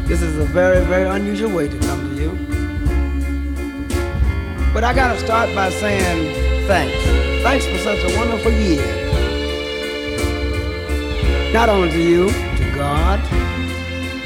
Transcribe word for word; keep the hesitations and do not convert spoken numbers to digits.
This is a very, very unusual way to come to you. But I gotta start by saying thanks. Thanks for such a wonderful year. Not only to you, to God,